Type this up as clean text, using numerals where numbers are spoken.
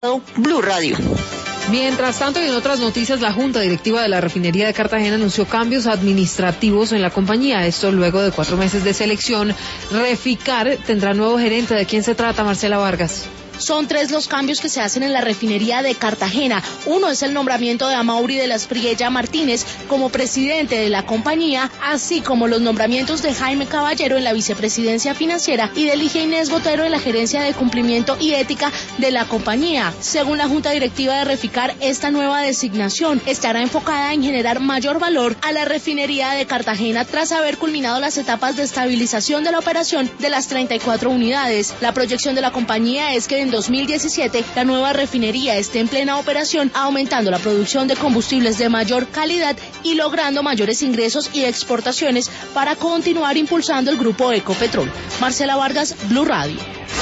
Blue Radio. Mientras tanto, y en otras noticias, la Junta Directiva de la Refinería de Cartagena anunció cambios administrativos en la compañía. Esto luego de 4 meses de selección. Reficar tendrá nuevo gerente. ¿De quién se trata, Marcela Vargas? Son 3 los cambios que se hacen en la refinería de Cartagena. Uno es el nombramiento de Amaury de la Espriella Martínez como presidente de la compañía, así como los nombramientos de Jaime Caballero en la vicepresidencia financiera y de Ligia Inés Botero en la gerencia de cumplimiento y ética de la compañía. Según la Junta Directiva de Reficar, esta nueva designación estará enfocada en generar mayor valor a la refinería de Cartagena tras haber culminado las etapas de estabilización de la operación de las 34 unidades. La proyección de la compañía es que en 2017 la nueva refinería esté en plena operación, aumentando la producción de combustibles de mayor calidad y logrando mayores ingresos y exportaciones para continuar impulsando el grupo Ecopetrol. Marcela Vargas, Blue Radio.